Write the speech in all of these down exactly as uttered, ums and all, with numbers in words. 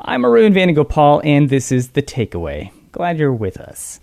I'm Arun Vanugopal, and this is The Takeaway. Glad you're with us.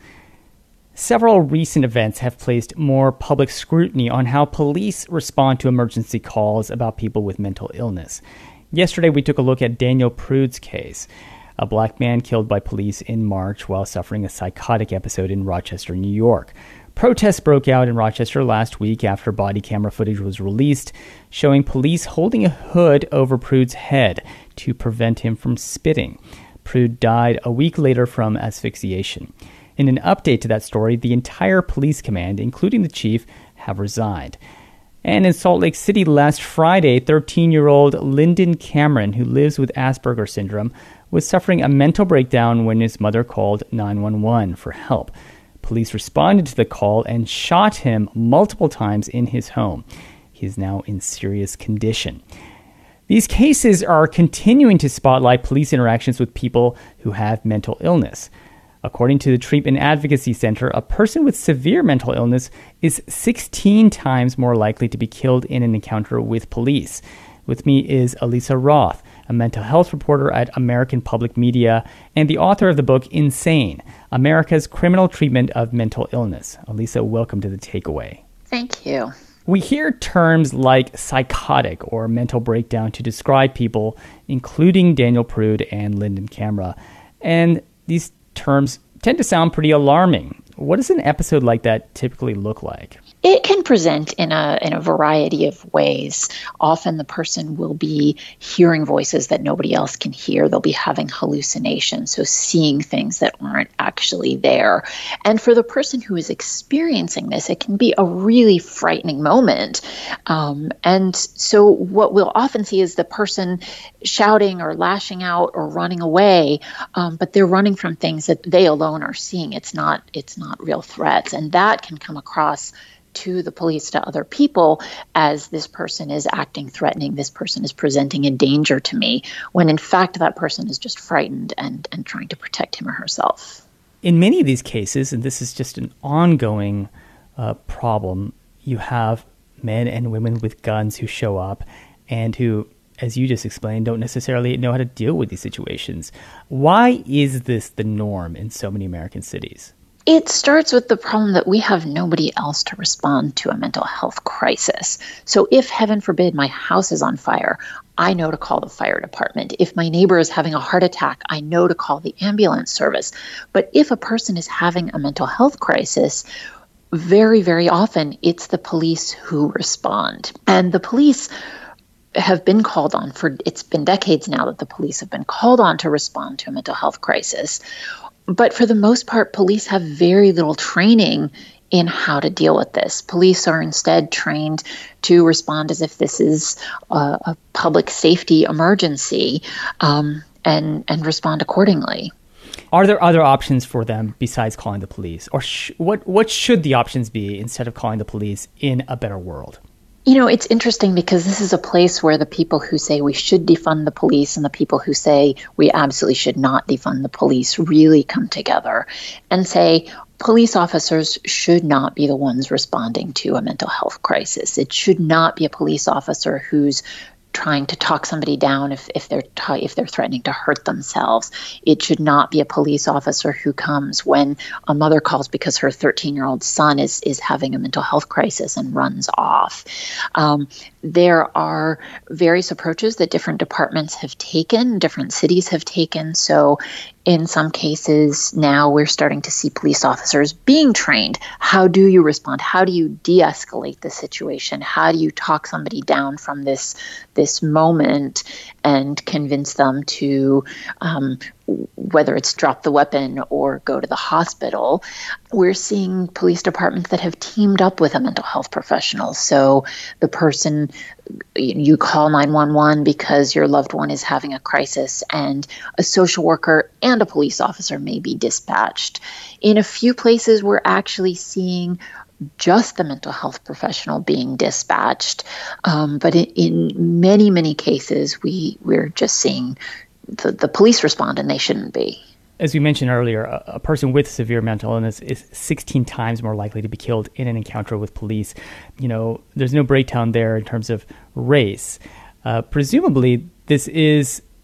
Several recent events have placed more public scrutiny on how police respond to emergency calls about people with mental illness. Yesterday, we took a look at Daniel Prude's case, a black man killed by police in March while suffering a psychotic episode in Rochester, New York. Protests broke out in Rochester last week after body camera footage was released showing police holding a hood over Prude's head to prevent him from spitting. Prude died a week later from asphyxiation. In an update to that story, the entire police command, including the chief, have resigned. And in Salt Lake City last Friday, thirteen-year-old Lyndon Cameron, who lives with Asperger's syndrome, was suffering a mental breakdown when his mother called nine one one for help. Police responded to the call and shot him multiple times in his home. He is now in serious condition. These cases are continuing to spotlight police interactions with people who have mental illness. According to the Treatment Advocacy Center, a person with severe mental illness is sixteen times more likely to be killed in an encounter with police. With me is Elisa Roth, a mental health reporter at American Public Media and the author of the book Insane, America's Criminal Treatment of Mental Illness. Elisa, welcome to The Takeaway. Thank you. We hear terms like psychotic or mental breakdown to describe people, including Daniel Prude and Lyndon Cameron, and these terms tend to sound pretty alarming. What does an episode like that typically look like? It can present in a in a variety of ways. Often the person will be hearing voices that nobody else can hear. They'll be having hallucinations, so seeing things that aren't actually there. And for the person who is experiencing this, it can be a really frightening moment. Um, and so what we'll often see is the person shouting or lashing out or running away, um, but they're running from things that they alone are seeing. It's not it's not real threats, and that can come across to the police, to other people, as this person is acting threatening, this person is presenting a danger to me, when in fact that person is just frightened and, and trying to protect him or herself. In many of these cases, and this is just an ongoing uh, problem, you have men and women with guns who show up and who, as you just explained, don't necessarily know how to deal with these situations. Why is this the norm in so many American cities? It starts with the problem that we have nobody else to respond to a mental health crisis. So if, heaven forbid, my house is on fire, I know to call the fire department. If my neighbor is having a heart attack, I know to call the ambulance service. But if a person is having a mental health crisis, very, very often it's the police who respond. And the police have been called on for, it's been decades now that the police have been called on to respond to a mental health crisis. But for the most part, police have very little training in how to deal with this. Police are instead trained to respond as if this is a, a public safety emergency, um, and, and respond accordingly. Are there other options for them besides calling the police? Or sh- what, what should the options be instead of calling the police in a better world? You know, it's interesting because this is a place where the people who say we should defund the police and the people who say we absolutely should not defund the police really come together and say police officers should not be the ones responding to a mental health crisis. It should not be a police officer who's trying to talk somebody down if, if they're t- if they're threatening to hurt themselves. It should not be a police officer who comes when a mother calls because her thirteen-year-old son is is having a mental health crisis and runs off. Um, there are various approaches that different departments have taken, different cities have taken. So in some cases now we're starting to see police officers being trained. How do you respond? How do you de-escalate the situation? How do you talk somebody down from this this moment and convince them to um, whether it's drop the weapon or go to the hospital? We're seeing police departments that have teamed up with a mental health professional. So the person, you call nine one one because your loved one is having a crisis, and a social worker and a police officer may be dispatched. In a few places, we're actually seeing just the mental health professional being dispatched. Um, but in, in many, many cases, we, we're just seeing the, the police respond, and they shouldn't be. As we mentioned earlier, a, a person with severe mental illness is sixteen times more likely to be killed in an encounter with police. You know, there's no breakdown there in terms of race. Uh, presumably, this is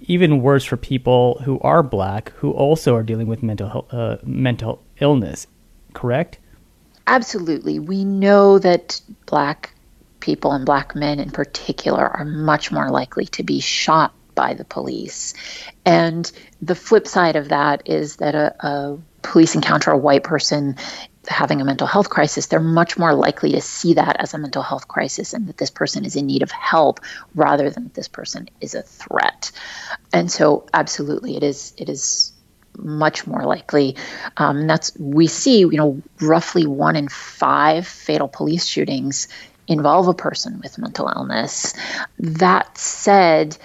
even worse for people who are Black, who also are dealing with mental uh, mental illness, correct? Absolutely. We know that Black people and Black men in particular are much more likely to be shot by the police. And the flip side of that is that a, a police encounter a white person having a mental health crisis, they're much more likely to see that as a mental health crisis and that this person is in need of help rather than that this person is a threat. And so absolutely, it is it is much more likely. Um, that's we see, you know, roughly one in five fatal police shootings involve a person with mental illness. That said,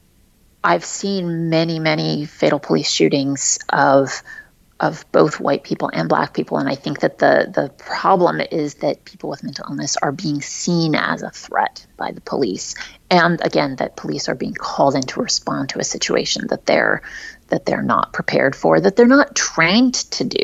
I've seen many, many fatal police shootings of of both white people and Black people, and I think that the the problem is that people with mental illness are being seen as a threat by the police, and again, that police are being called in to respond to a situation that they're that they're not prepared for, that they're not trained to do.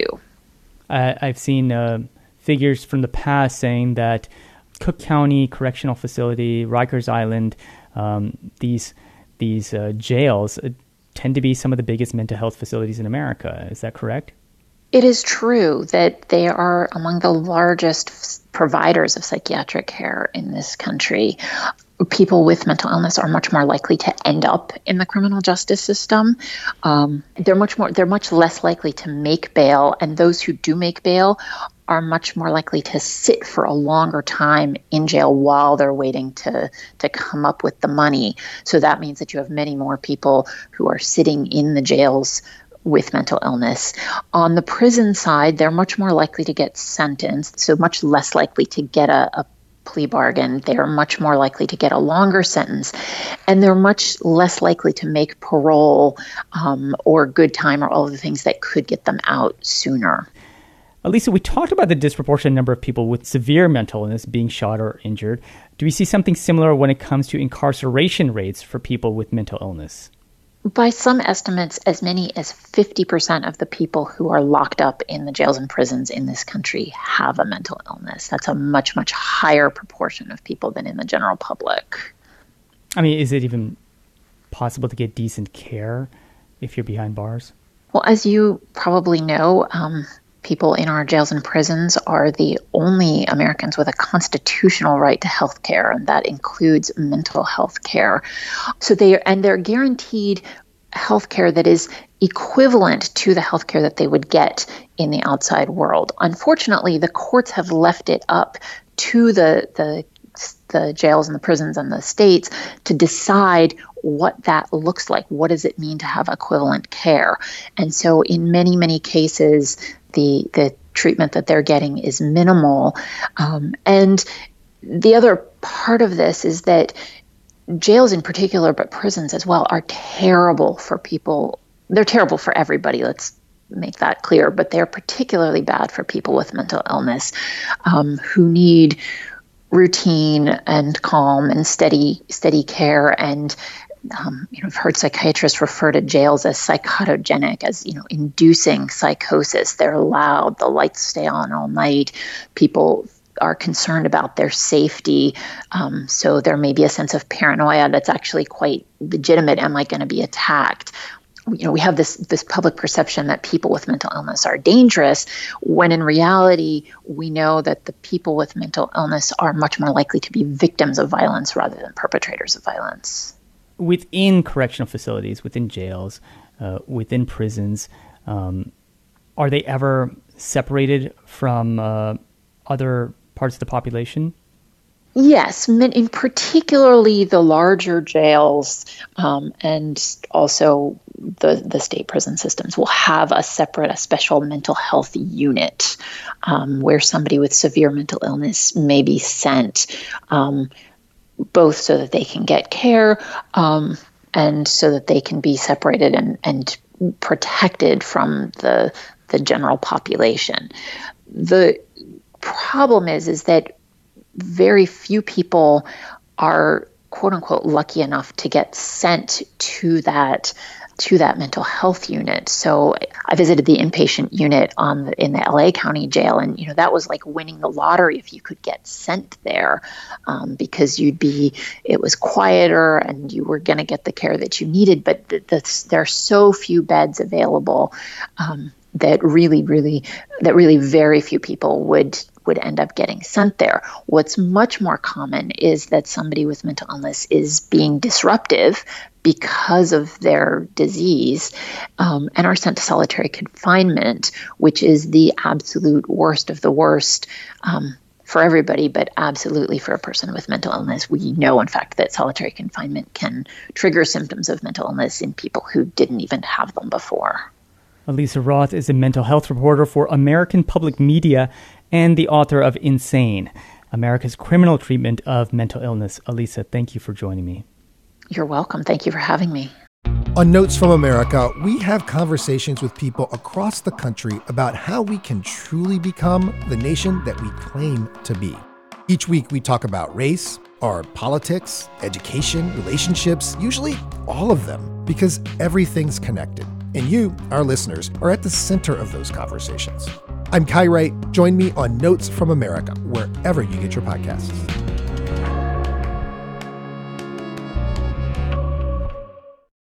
Uh, I've seen uh, figures from the past saying that Cook County Correctional Facility, Rikers Island, um, these these uh, jails uh, tend to be some of the biggest mental health facilities in America. Is that correct? It is true that they are among the largest f- providers of psychiatric care in this country. People with mental illness are much more likely to end up in the criminal justice system. Um, they're much more, they're much less likely to make bail, and those who do make bail are much more likely to sit for a longer time in jail while they're waiting to to come up with the money. So that means that you have many more people who are sitting in the jails with mental illness. On the prison side, they're much more likely to get sentenced, so much less likely to get a, a plea bargain. They are much more likely to get a longer sentence, and they're much less likely to make parole um, or good time or all of the things that could get them out sooner. Alisa, we talked about the disproportionate number of people with severe mental illness being shot or injured. Do we see something similar when it comes to incarceration rates for people with mental illness? By some estimates, as many as fifty percent of the people who are locked up in the jails and prisons in this country have a mental illness. That's a much, much higher proportion of people than in the general public. I mean, is it even possible to get decent care if you're behind bars? Well, as you probably know, um, people in our jails and prisons are the only Americans with a constitutional right to health care, and that includes mental health care. So they and they're guaranteed health care that is equivalent to the health care that they would get in the outside world. Unfortunately, the courts have left it up to the the the jails and the prisons and the states to decide what that looks like. What does it mean to have equivalent care? And so in many, many cases, the the treatment that they're getting is minimal. Um, and the other part of this is that jails in particular, but prisons as well, are terrible for people. They're terrible for everybody, let's make that clear, but they're particularly bad for people with mental illness um, who need routine and calm and steady steady care. And um, you know, I've heard psychiatrists refer to jails as psychotogenic, as, you know, inducing psychosis. They're loud, the lights stay on all night, people are concerned about their safety. Um, so there may be a sense of paranoia that's actually quite legitimate. Am I going to be attacked? You know, we have this this public perception that people with mental illness are dangerous, when in reality, we know that the people with mental illness are much more likely to be victims of violence rather than perpetrators of violence. Within correctional facilities, within jails, uh, within prisons, um, are they ever separated from uh, other parts of the population? Yes, in particularly the larger jails um, and also the, the state prison systems will have a separate, a special mental health unit um, where somebody with severe mental illness may be sent, um, both so that they can get care um, and so that they can be separated and, and protected from the the general population. The problem is, is that very few people are, quote unquote, lucky enough to get sent to that to that mental health unit. So I visited the inpatient unit on the, in the L A County Jail, and you know that was like winning the lottery if you could get sent there, um, because you'd be it was quieter and you were going to get the care that you needed. But the, the, there are so few beds available um, that really, really, that really very few people would. would end up getting sent there. What's much more common is that somebody with mental illness is being disruptive because of their disease um, and are sent to solitary confinement, which is the absolute worst of the worst um, for everybody, but absolutely for a person with mental illness. We know, in fact, that solitary confinement can trigger symptoms of mental illness in people who didn't even have them before. Elisa Roth is a mental health reporter for American Public Media and the author of Insane, America's Criminal Treatment of Mental Illness. Elisa, thank you for joining me. You're welcome. Thank you for having me. On Notes from America, we have conversations with people across the country about how we can truly become the nation that we claim to be. Each week, we talk about race, our politics, education, relationships, usually all of them, because everything's connected. And you, our listeners, are at the center of those conversations. I'm Kai Wright. Join me on Notes from America, wherever you get your podcasts.